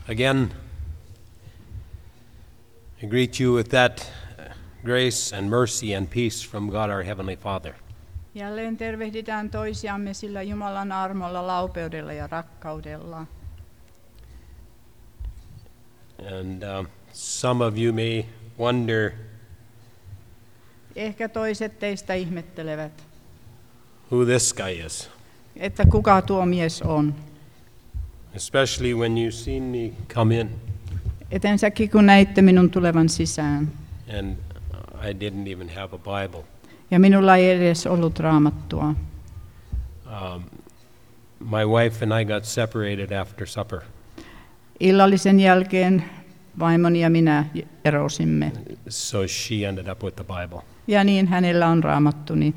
Again, I greet you with that grace and mercy and peace from God our Heavenly Father. Jälleen tervehditään toisiamme sillä Jumalan armolla, laupeudella ja rakkaudella. And some of you may wonder, Ehkä toiset teistä ihmettelevät, who this guy is, että kuka tuo mies on. especially when you've seen me come in Etensäkin kun näitte minun tulevan sisään. and I didn't even have a Bible. Ja minulla ei edes ollut raamattua. My wife and I got separated after supper, Illallisen jälkeen vaimoni ja minä erosimme. so she ended up with the Bible. Ja niin hänellä on raamattuni.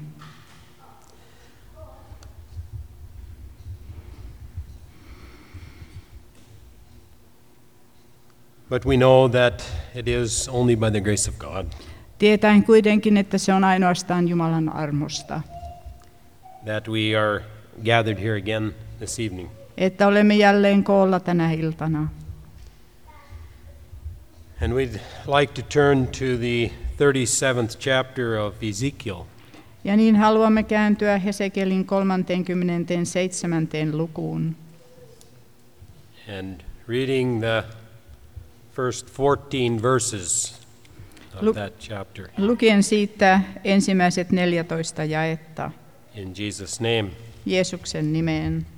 But we know that it is only by the grace of God Tietäen kuitenkin, että se on ainoastaan Jumalan armosta. that we are gathered here again this evening. Että olemme jälleen koolla tänä iltana. And we'd like to turn to the 37th chapter of Ezekiel. Ja niin haluamme kääntyä Hesekielin 37. lukuun. And reading the first 14 verses of that chapter Lukien siitä ensimmäiset 14 jaetta in Jesus' name. Jeesuksen nimeen.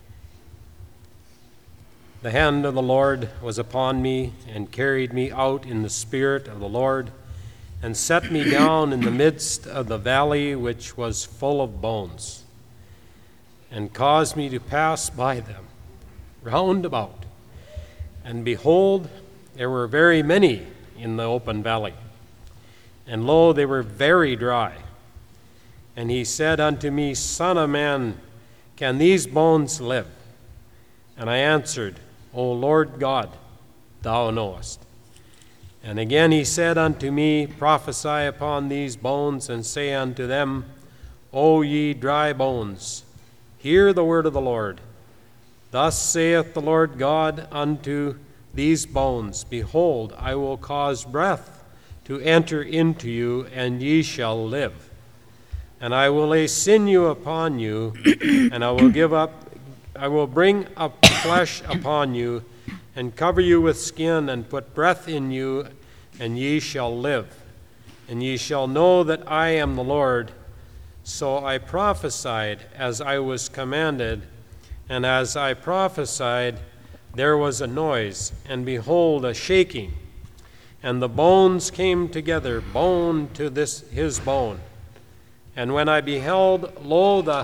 The hand of the Lord was upon me and carried me out in the spirit of the Lord and set me down in the midst of the valley which was full of bones and caused me to pass by them round about. And behold, there were very many in the open valley, and lo, they were very dry. And he said unto me, Son of man, can these bones live? And I answered, O Lord God, thou knowest. And again he said unto me, Prophesy upon these bones, and say unto them, O ye dry bones, hear the word of the Lord. Thus saith the Lord God unto these bones, Behold, I will cause breath to enter into you, and ye shall live. And I will lay sinew upon you, and I will bring up flesh upon you, and cover you with skin, and put breath in you, and ye shall live. And ye shall know that I am the Lord. So I prophesied as I was commanded, and as I prophesied, there was a noise, and behold, a shaking. And the bones came together, bone to his bone. And when I beheld, lo, the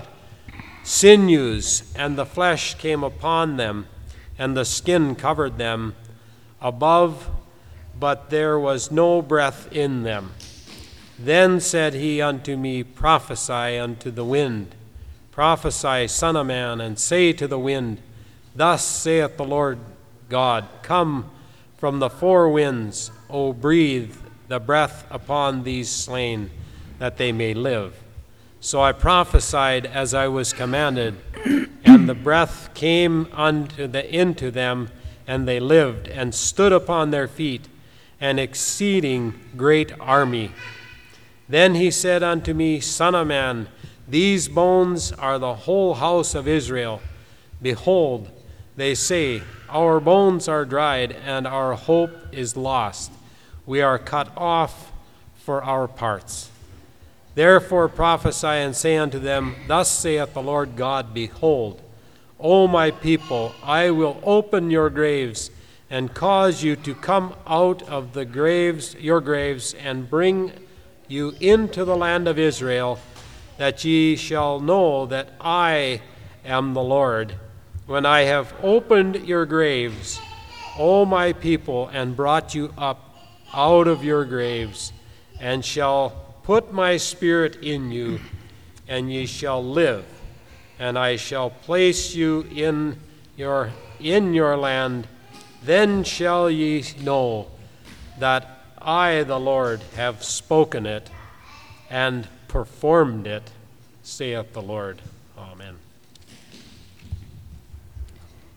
sinews and the flesh came upon them, and the skin covered them above, but there was no breath in them. Then said he unto me, Prophesy unto the wind. Prophesy, Son of man, and say to the wind, Thus saith the Lord God, Come from the four winds, O breathe the breath upon these slain, that they may live. So I prophesied as I was commanded, and the breath came into them, and they lived, and stood upon their feet, an exceeding great army. Then he said unto me, Son of man, these bones are the whole house of Israel. Behold, they say, Our bones are dried, and our hope is lost. We are cut off for our parts. Therefore prophesy and say unto them, Thus saith the Lord God, Behold, O my people, I will open your graves, and cause you to come out of the graves, your graves, and bring you into the land of Israel, that ye shall know that I am the Lord, when I have opened your graves, O my people, and brought you up out of your graves, and shall put my spirit in you, and ye shall live, and I shall place you in your land. Then shall ye know that I, the Lord, have spoken it and performed it, saith the Lord. Amen.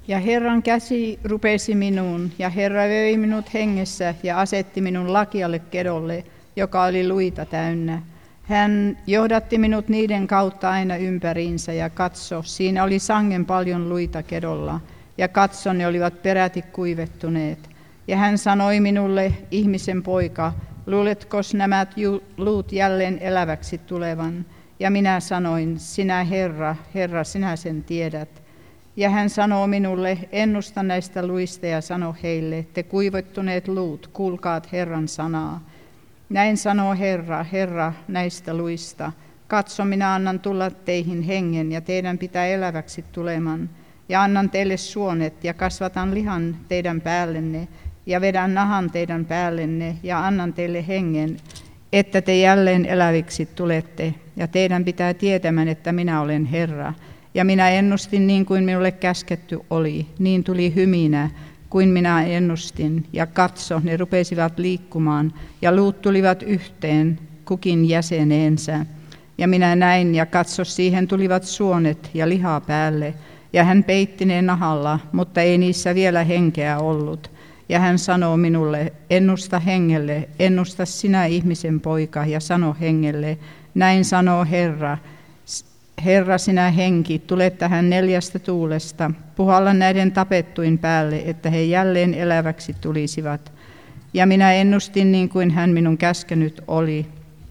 Ja Herran käsi rupesi minuun, ja Herra vei minut hengessä ja asetti minun lakialle kedolle, joka oli luita täynnä. Hän johdatti minut niiden kautta aina ympäriinsä, ja katso, siinä oli sangen paljon luita kedolla, ja katso, ne olivat peräti kuivettuneet. Ja hän sanoi minulle, ihmisen poika, luuletkos nämä luut jälleen eläväksi tulevan? Ja minä sanoin, sinä Herra, Herra, sinä sen tiedät. Ja hän sanoo minulle, ennusta näistä luista ja sano heille, te kuivettuneet luut, kuulkaat Herran sanaa. Näin sanoo Herra, Herra, näistä luista. Katso, minä annan tulla teihin hengen ja teidän pitää eläväksi tuleman. Ja annan teille suonet ja kasvatan lihan teidän päällenne ja vedän nahan teidän päällenne ja annan teille hengen, että te jälleen eläviksi tulette. Ja teidän pitää tietämään, että minä olen Herra. Ja minä ennustin niin kuin minulle käsketty oli, niin tuli hyminä kuin minä ennustin. Ja katso, ne rupesivat liikkumaan ja luut tulivat yhteen, kukin jäseneensä. Ja minä näin ja katso, siihen tulivat suonet ja lihaa päälle. Ja hän peitti ne nahalla, mutta ei niissä vielä henkeä ollut. Ja hän sanoo minulle, ennusta hengelle, ennusta sinä ihmisen poika ja sano hengelle, näin sanoo Herra. Herra, sinä henki, tule tähän 4 tuulesta, puhalla näiden tapettuin päälle, että he jälleen eläväksi tulisivat. Ja minä ennustin niin kuin hän minun käskenyt oli.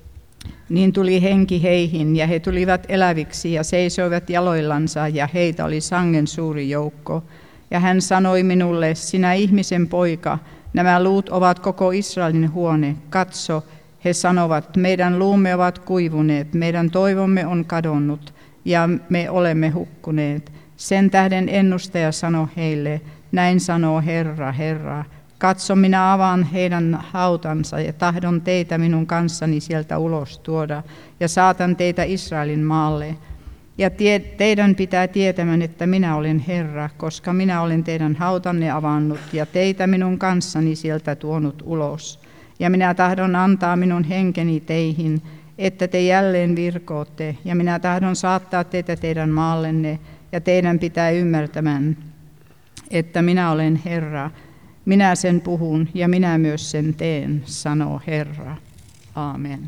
Niin tuli henki heihin, ja he tulivat eläviksi ja seisoivat jaloillansa, ja heitä oli sangen suuri joukko. Ja hän sanoi minulle, sinä ihmisen poika, nämä luut ovat koko Israelin huone, katso, he sanovat, meidän luumme ovat kuivuneet, meidän toivomme on kadonnut, ja me olemme hukkuneet. Sen tähden ennustaja sanoi heille, näin sanoo Herra, Herra, katso, minä avaan heidän hautansa ja tahdon teitä minun kanssani sieltä ulos tuoda, ja saatan teitä Israelin maalle. Ja teidän pitää tietämään, että minä olen Herra, koska minä olen teidän hautanne avannut ja teitä minun kanssani sieltä tuonut ulos. Ja minä tahdon antaa minun henkeni teihin, että te jälleen virkootte, ja minä tahdon saattaa teitä teidän maallenne, ja teidän pitää ymmärtämään, että minä olen Herra. Minä sen puhun, ja minä myös sen teen, sanoo Herra. Aamen.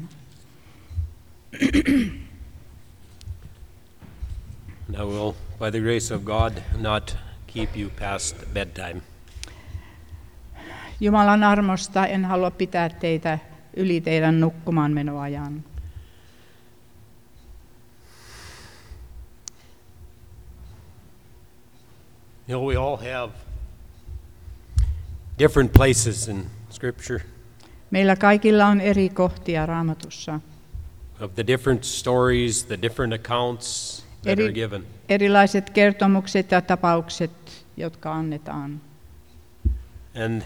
And I will, by the grace of God, not keep you past bedtime. Jumalan armosta en halua pitää teitä yli teidän nukkumaan menoajan. You know, we all have different places in Scripture Meillä kaikilla on eri kohtia Raamatussa. of the different stories, the different accounts that are given. Erilaiset kertomukset ja tapaukset, jotka annetaan. And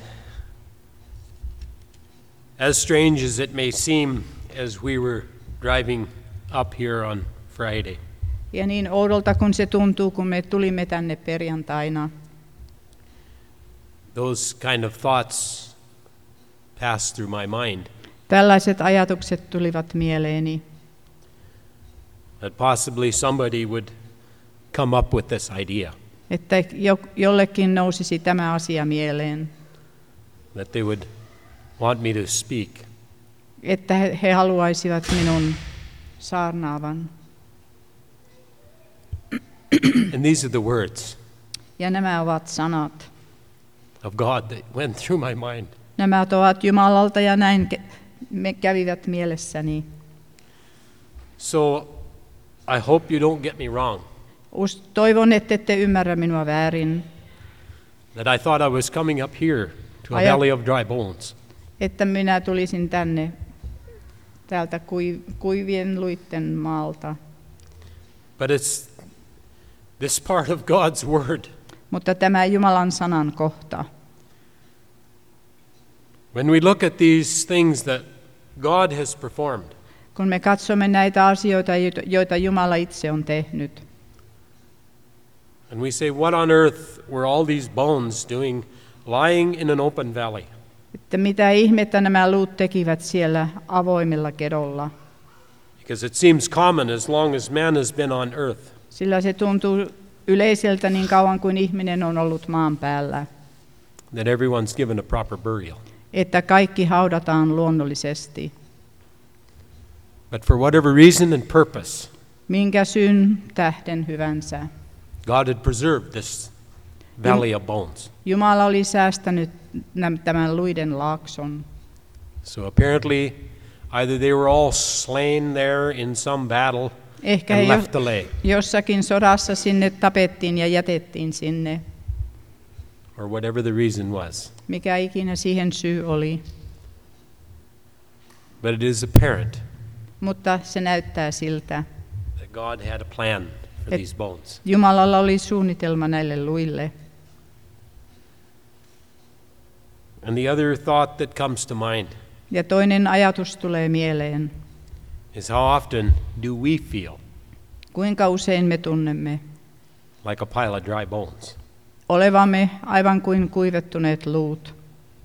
as strange as it may seem, as we were driving up here on Friday, Ja niin oudolta kun se tuntuu, kun me tulimme tänne perjantaina, those kind of thoughts passed through my mind, tällaiset ajatukset tulivat mieleeni, that possibly somebody would come up with this idea, että jollekin nousisi tämä asia mieleen, that they would want me to speak. että he haluaisivat minun saarnaavan. And these are the words Ja nämä ovat sanat. of God that went through my mind. Nämä ovat Jumalalta ja näin me kävivät mielessäni. So I hope you don't get me wrong, Toivon, että ette ymmärrä minua väärin, that I thought I was coming up here to a Ajat- valley of dry bones. että minä tulisin tänne täältä kuivien luitten maalta. But it's this part of God's word. Mutta tämä Jumalan sanan kohta, When we look at these things that God has performed, kun me katsomme näitä asioita, joita Jumala itse on tehnyt, and we say, what on earth were all these bones doing lying in an open valley? että mitä ihmettä nämä luut tekivät siellä avoimella kedolla, Because it seems common as long as man has been on earth. sillä se tuntuu yleiseltä niin kauan kuin ihminen on ollut maan päällä, that everyone's given a proper burial. että kaikki haudataan luonnollisesti. But for whatever reason and purpose, Minkä syyn tähden hyvänsä. God had preserved this valley of bones. Jumala oli säästänyt tämän luiden laakson. So apparently, either they were all slain there in some battle Ehkä and he left to lay, jossakin sodassa sinne tapettiin ja jätettiin sinne, or whatever the reason was. mikä ikinä siihen syy oli. But it is apparent Mutta se näyttää siltä. that God had a plan for Et- these bones. Jumalalla oli suunnitelma näille luille. And the other thought that comes to mind Ja toinen ajatus tulee mieleen. is how often do we feel Kuinka usein me tunnemme like a pile of dry bones? olevamme aivan kuin kuivettuneet luut.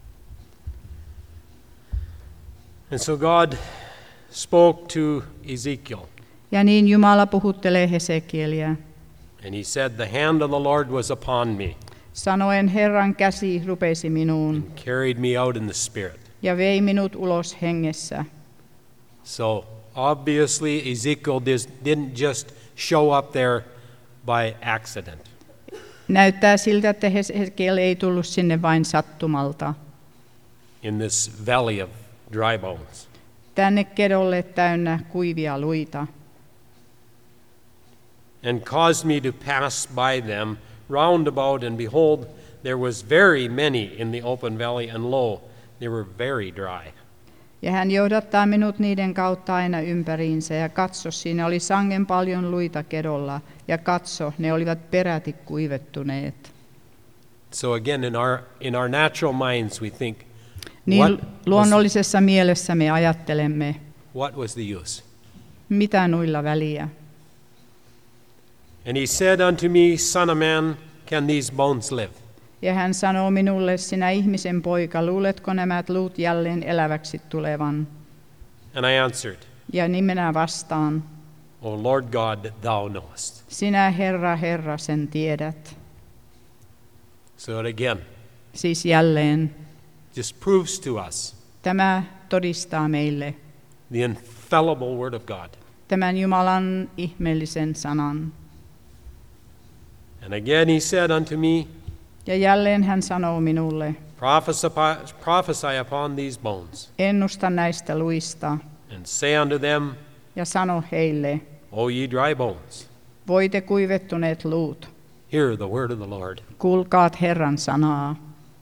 And so God spoke to Ezekiel, Ja niin Jumala puhuttelee Hesekieliä, and he said, "The hand of the Lord was upon me, sanoen Herran käsi rupesi minuun carried me out in the Spirit." ja vei minut ulos hengessä. So obviously, Ezekiel didn't just show up there by accident. Näyttää siltä, että Hesekiel ei tullut sinne vain sattumalta. In this valley of dry bones. Tänne kedolle täynnä kuivia luita. And caused me to pass by them round about, and behold, there was very many in the open valley, and lo, they were very dry. Ja hän johdattaa minut niiden kautta aina ympäriinsä, ja katso, siinä oli sangen paljon luita kedolla, ja katso, ne olivat peräti kuivettuneet. So again, in our natural minds, we think, Niin luonnollisessa mielessä me ajattelemme, what was the use? mitä nuilla väliä. And he said unto me, Son of man, can these bones live? Ja hän sanoo minulle, sinä ihmisen poika, luuletko nämä luut jälleen eläväksi tulevan? And I answered, Ja niin minä vastaan, O Lord God, thou knowest. sinä Herra, Herra, sen tiedät. So again, Siis jälleen, just proves to us tämä todistaa meille the infallible word of God. tämän Jumalan ihmeellisen sanan. And again he said unto me, Ja jälleen hän sanoo minulle, prophesy upon these bones, ennusta näistä luista and say unto them, ja sano heille, O ye dry bones, voite kuivettuneet luut, hear the word of the Lord. kuulkaat Herran sanaa.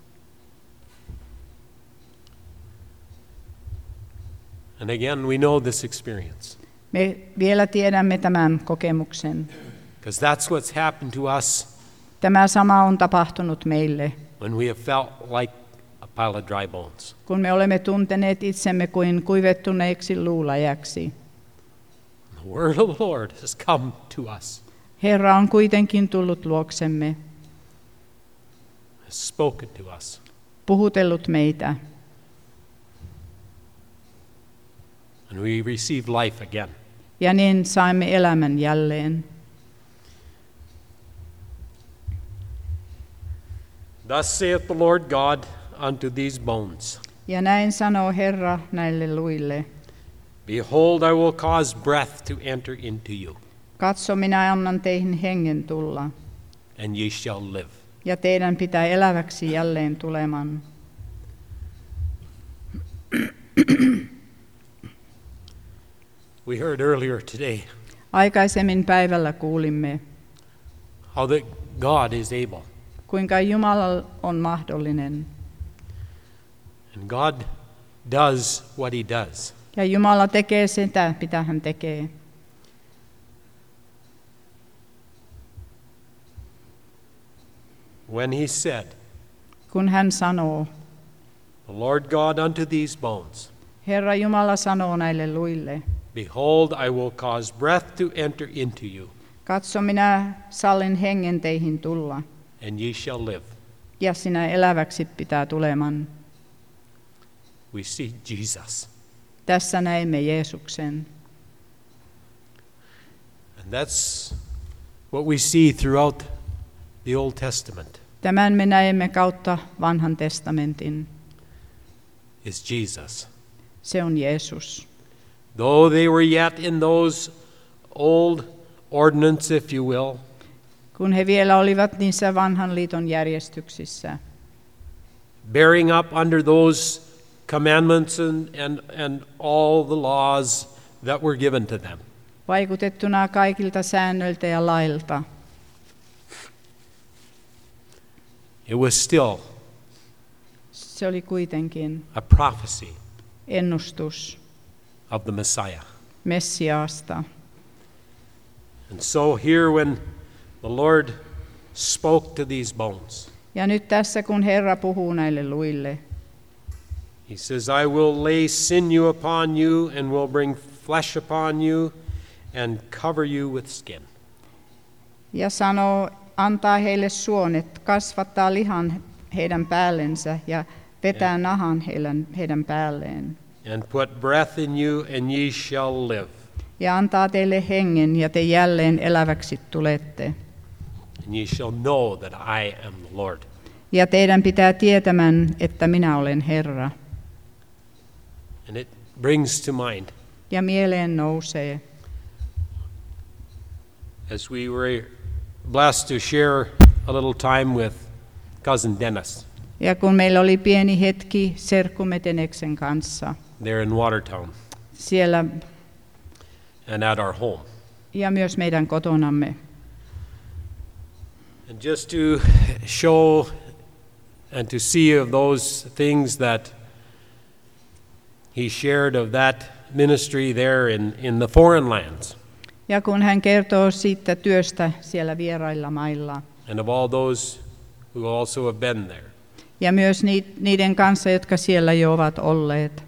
And again, we know this experience, Me vielä tiedämme tämän kokemuksen. because that's what's happened to us Tämä sama on tapahtunut meille, when we have felt like a pile of dry bones. kun me olemme tunteneet itsemme kuin kuivettuneiksi luulajaksi. The word of the Lord has come to us, Herra on kuitenkin tullut luoksemme, has spoken to us, puhutellut meitä, and we receive life again. ja niin saimme elämän jälleen. Thus saith the Lord God unto these bones, Ja näin sanoo Herra näille luille. Behold, I will cause breath to enter into you, Katso, minä annan teihin hengen tulla, and ye shall live. ja teidän pitää eläväksi jälleen tuleman. We heard earlier today Aikaisemmin päivällä kuulimme, how that God is able, kuinka Jumala on mahdollinen. and God does what he does. Ja Jumala tekee sitä, mitä hän tekee. When he said, Kun hän sanoo, The Lord God unto these bones, Herra Jumala sanoo näille luille, Behold, I will cause breath to enter into you, katso, minä sallin hengen teihin tulla, and ye shall live. ja sinä eläväksi pitää tuleman. We see Jesus. Tässä näimme Jeesuksen. And that's What we see throughout the Old Testament Tämän me näemme kautta vanhan testamentin. is Jesus. Se on Jeesus. Though they were yet in those old ordinance, if you will, Kun he vielä olivat niissä vanhan liiton järjestyksissä, bearing up under those commandments and all the laws that were given to them, vaikutettuna kaikilta säännöiltä ja lailta, it was still se oli kuitenkin a prophecy ennustus of the Messiah. Messiaasta. And so here when the Lord spoke to these bones, Ja nyt tässä, kun Herra puhuu näille luille, he says, I will lay sinew upon you and will bring flesh upon you and cover you with skin. ja sanoo, antaa heille suonet, kasvattaa lihan heidän päällensä ja vetää nahan heidän päälleen. And put breath in you and ye shall live. Ja antaa teille hengen ja te jälleen eläväksi tulette. And ye shall know that I am the Lord. Ja teidän pitää tietämään, että minä olen Herra. And it brings to mind, Ja mieleen nousee, as we were blessed to share a little time with cousin Dennis ja kun meillä oli pieni hetki serkkumme Teneksen kanssa there in Watertown siellä and at our home. ja myös meidän kotonamme. And just to show and to see of those things that he shared of that ministry there in the foreign lands, Ja kun hän kertoo siitä työstä siellä vierailla mailla and of all those who also have been there, ja myös niiden kanssa, jotka siellä jo ovat olleet,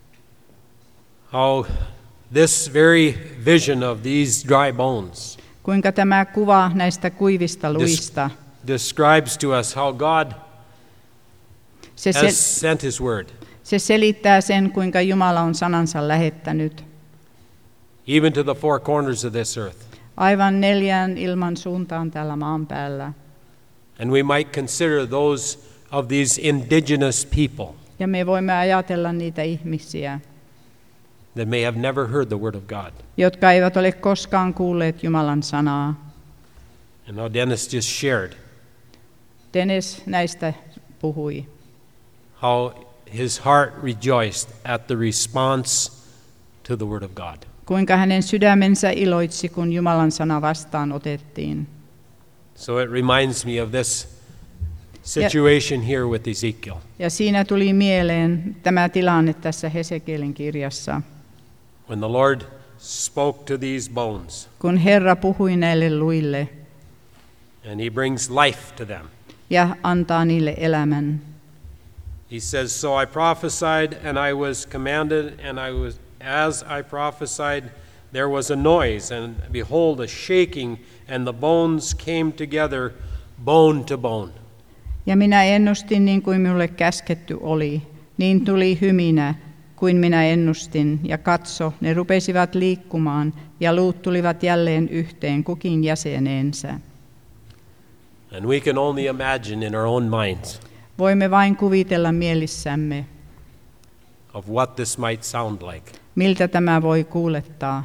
how this very vision of these dry bones kuinka tämä kuva näistä kuivista luista, describes to us how God se, has sent his word, se selittää sen, kuinka Jumala on sanansa lähettänyt even to the four corners of this earth. aivan 4 ilman suuntaan täällä maan päällä. And we might consider those of these indigenous people Ja me voimme ajatella niitä ihmisiä, that may have never heard the word of God. jotka eivät ole koskaan kuulleet Jumalan sanaa. And now Dennis just shared Dennis näistä puhui, how his heart rejoiced at the response to the word of God. kuinka hänen sydämensä iloitsi, kun Jumalan sana vastaan otettiin. So it reminds me of this situation here with Ezekiel. Ja siinä tuli mieleen tämä tilanne tässä Hesekielin kirjassa, When the Lord spoke to these bones kun Herra puhui näille luille and he brings life to them. ja antaa niille elämän. He says, so I prophesied and I was commanded and as I prophesied, there was a noise and behold a shaking and the bones came together bone to bone. Ja minä ennustin niin kuin minulle käsketty oli, niin tuli hyminä kuin minä ennustin, ja katso, ne rupesivat liikkumaan, ja luut tulivat jälleen yhteen kukin jäseneensä. And we can only imagine in our own minds Voimme vain kuvitella mielissämme, of what this might sound like. miltä tämä voi kuulettaa.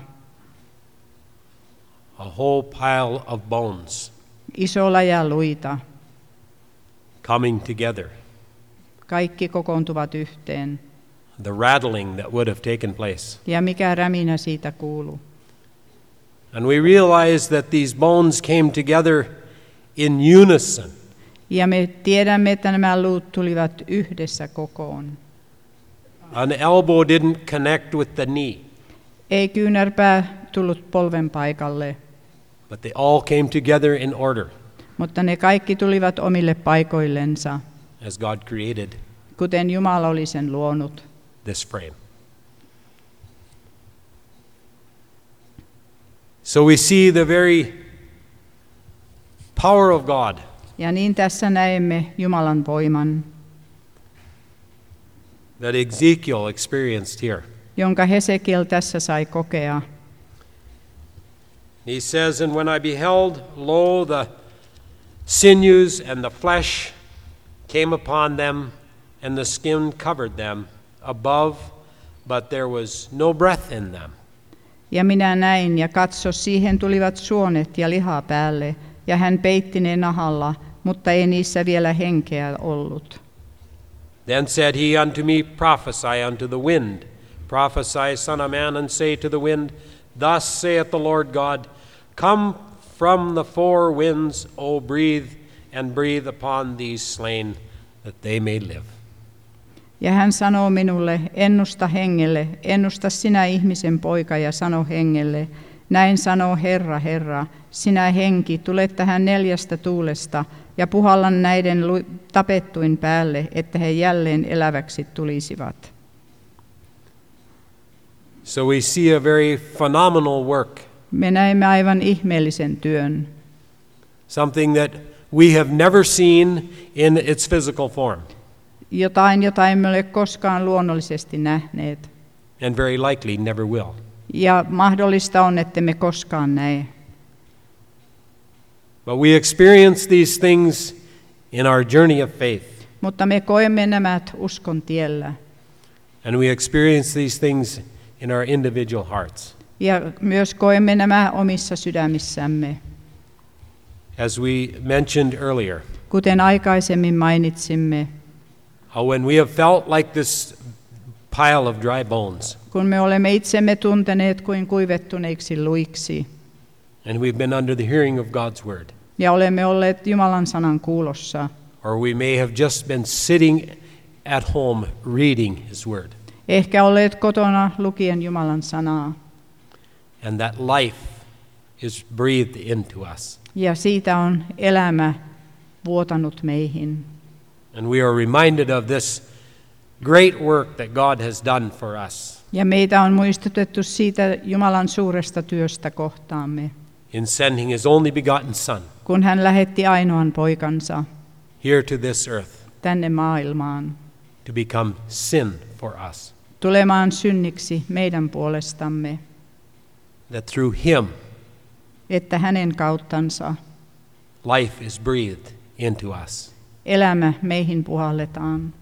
A whole pile of bones Iso läjä luita, coming together. kaikki kokoontuvat yhteen, The rattling that would have taken place. ja mikä räminä siitä kuuluu. And we realize that these bones came together in unison. Ja me tiedämme, että nämä luut tulivat yhdessä kokoon. An elbow didn't connect with the knee, Ei kyynärpää tullut polven paikalle, but they all came together in order mutta ne kaikki tulivat omille paikoillensa, as God created kuten Jumala oli sen luonut. this frame. So we see the very power of God Ja niin tässä näemme Jumalan voiman, that Ezekiel experienced here. jonka Hesekiel tässä sai kokea. He says, "And when I beheld, lo, the sinews and the flesh came upon them, and the skin covered them above, but there was no breath in them." Ja minä näin, ja katso, siihen tulivat suonet ja liha päälle, ja hän peitti ne nahalla, mutta ei niissä vielä henkeä ollut. Then said he unto me, Prophesy unto the wind. Prophesy, son of man, and say to the wind, Thus saith the Lord God, Come from the four winds, O breathe, and breathe upon these slain, that they may live. Ja hän sanoo minulle, ennusta hengelle, ennusta sinä ihmisen poika, ja sano hengelle, näin sanoo Herra, Herra, sinä henki, tule tähän 4 tuulesta, ja puhalla näiden tapettuin päälle, että he jälleen eläväksi tulisivat. So we see a very phenomenal work, Me näemme aivan ihmeellisen työn, something that we have never seen in its physical form, jotain, jota emme ole koskaan luonnollisesti nähneet. and very likely never will. Ja mahdollista on, että me koskaan näe. But we experience these things in our journey of faith, Mutta me koemme nämä uskon tiellä. and we experience these things in our individual hearts. Ja myös koemme nämä omissa sydämissämme. As we mentioned earlier, Kuten aikaisemmin mainitsimme, how when we have felt like this pile of dry bones, kun me olemme itsemme tunteneet kuin kuivettuneiksi luiksi, and we've been under the hearing of God's word, ja olemme olleet Jumalan sanan kuulossa, or we may have just been sitting at home reading His word, ehkä olleet kotona lukien Jumalan sanaa, and that life is breathed into us, ja siitä on elämä vuotanut meihin. and we are reminded of this great work that God has done for us Ja meitä on muistutettu siitä Jumalan suuresta työstä kohtaamme, in sending His only begotten Son kun hän lähetti ainoan poikansa here to this earth tänne maailmaan, to become sin for us, tulemaan synniksi meidän puolestamme, that through Him että hänen kauttansa life is breathed into us. elämä meihin puhalletaan.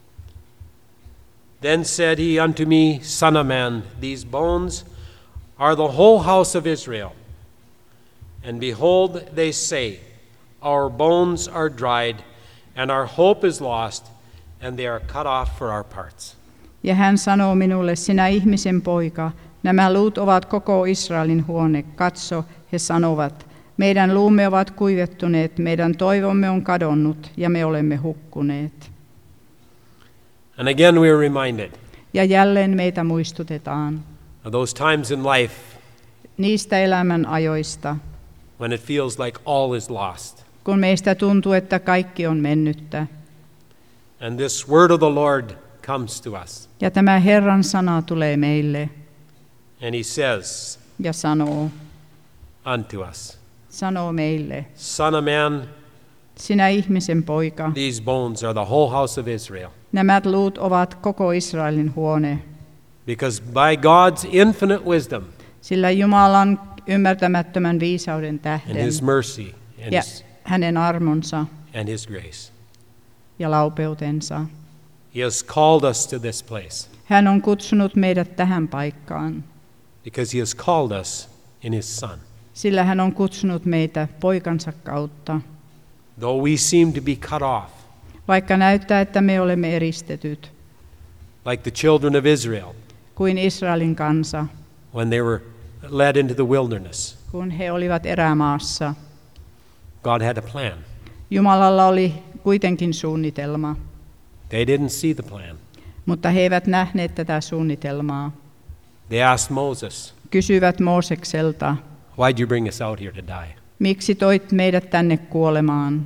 Then said he unto me, Son of man, these bones are the whole house of Israel. And behold, they say, Our bones are dried, and our hope is lost, and they are cut off for our parts. Ja hän sanoo minulle, sinä ihmisen poika, nämä luut ovat koko Israelin huone. Katso, he sanovat, meidän luumme ovat kuivettuneet, meidän toivomme on kadonnut, ja me olemme hukkuneet. And again we are reminded Ja jälleen meitä muistutetaan of those times in life niistä elämän ajoista, when it feels like all is lost. kun meistä tuntuu, että kaikki on mennyttä. And this word of the Lord comes to us, Ja tämä Herran sana tulee meille and He says ja unto us, sanoo meille, Son of man, sinä ihmisen poika, these bones are the whole house of Israel. nämä luut ovat koko Israelin huone, Because by God's infinite wisdom sillä Jumalan ymmärtämättömän viisauden and tähden His mercy and ja hänen armonsa His grace, ja laupeutensa, He has called us to this place hän on kutsunut meidät tähän paikkaan, because He has called us in His Son. sillä hän on kutsunut meitä poikansa kautta. Though we seem to be cut off, Vaikka näyttää, että me olemme eristetyt, like the children of Israel kuin Israelin kansa, when they were led into the wilderness, kun he olivat erämaassa. God had a plan. Jumalalla oli kuitenkin suunnitelma, They didn't see the plan. mutta he eivät nähneet tätä suunnitelmaa. They asked Moses, Kysyivät Moosekselta, Why'd you bring us out here to die? miksi toit meidät tänne kuolemaan?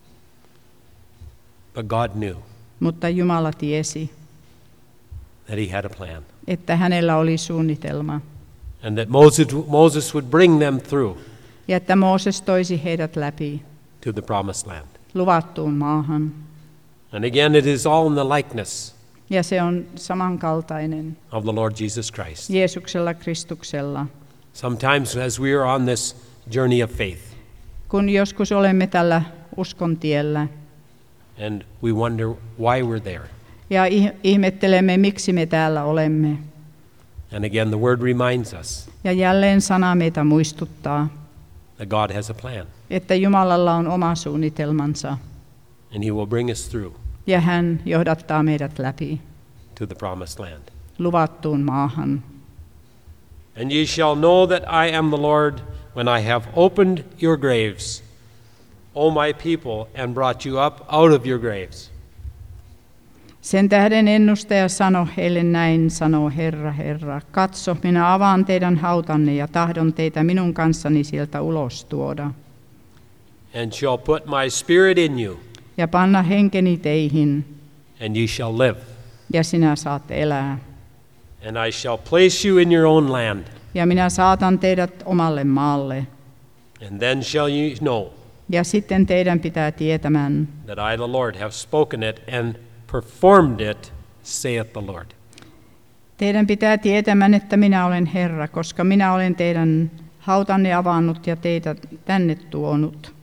But God knew Mutta Jumala tiesi, that He had a plan, että hänellä oli suunnitelma and that Moses would bring them through ja että Mooses toisi heidät läpi to the promised land. luvattuun maahan. And again, it is all in the likeness Ja se on samankaltainen of the Lord Jesus Christ. Jeesuksella Kristuksella. Sometimes as we are on this journey of faith, kun joskus olemme tällä uskon tiellä and we wonder why we're there. ja ihmettelemme, miksi me täällä olemme. And again, the word reminds us Ja jälleen sana meitä muistuttaa, that God has a plan, että Jumalalla on oma suunnitelmansa and he will bring us through ja hän johdattaa meidät läpi to the promised land. luvattuun maahan. And ye shall know that I am the Lord when I have opened your graves, O my people, and brought you up out of your graves. Sen tähden ennustaja sanoi heille näin, sanoo Herra, Herra, katso, minä avaan teidän hautanne ja tahdon teitä minun kanssani sieltä ulos tuoda. And shall put my spirit in you, Ja panna henkeni teihin, and ye shall live. ja sinä saat elää. And I shall place you in your own land, Ja minä saatan teidät omalle maalle. and then shall ye know Ja sitten teidän pitää tietämään, that I, the Lord, have spoken it and performed it, saith the Lord. teidän pitää tietämään, että minä olen Herra, koska minä olen teidän hautanne avannut ja teitä tänne tuonut.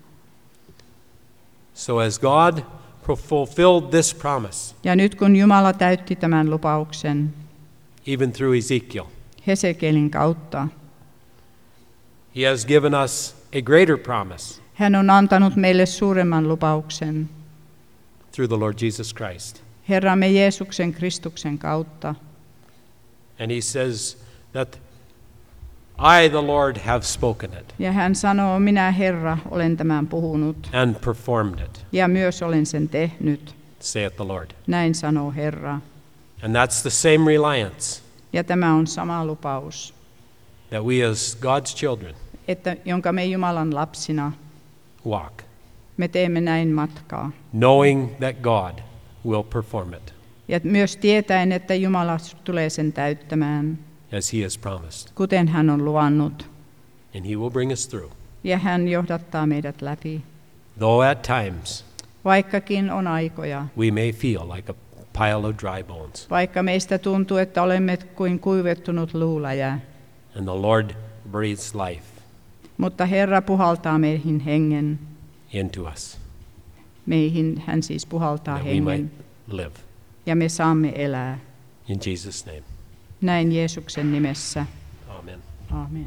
So as God fulfilled this promise, Ja nyt kun Jumala täytti tämän lupauksen even through Ezekiel, Hesekielin kautta, he has given us a greater promise hän on antanut meille suuremman lupauksen through the Lord Jesus Christ. Herramme Jeesuksen Kristuksen kautta. And he says that I, the Lord, have spoken it Ja hän sanoo, minä Herra olen tämän puhunut and performed it, ja myös olen sen tehnyt. saith the Lord. Näin sanoo Herra. And that's the same reliance Ja tämä on sama lupaus, that we as God's children että jonka me Jumalan lapsina walk, me teemme näin matkaa. knowing that God will perform it Ja myös tietäen, että Jumala tulee sen täyttämään, as he has promised. kuten hän on luvannut. And he will bring us through. Ja hän johdattaa meidät läpi. Though at times Vaikkakin on aikoja, we may feel like a pile of dry bones, vaikka meistä tuntuu, että olemme kuin kuivettunut luulaja, and the Lord breathes life mutta Herra puhaltaa meihin hengen. into us, Meihin hän siis puhaltaa that we might hengen live. ja me saamme elää. In Jesus' name, Näin Jeesuksen nimessä. amen. Amen.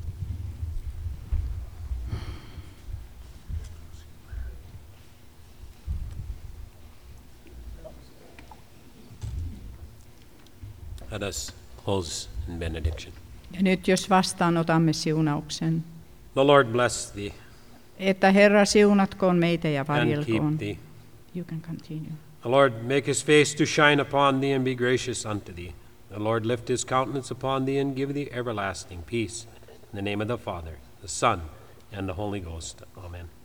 Let us close in benediction. Ja nyt jos vastaanotamme siunauksen, The Lord bless thee että Herra siunatkoon meitä ja and varjelkoon. keep thee. You can continue. The Lord make his face to shine upon thee and be gracious unto thee. The Lord lift his countenance upon thee and give thee everlasting peace. In the name of the Father, the Son, and the Holy Ghost. Amen.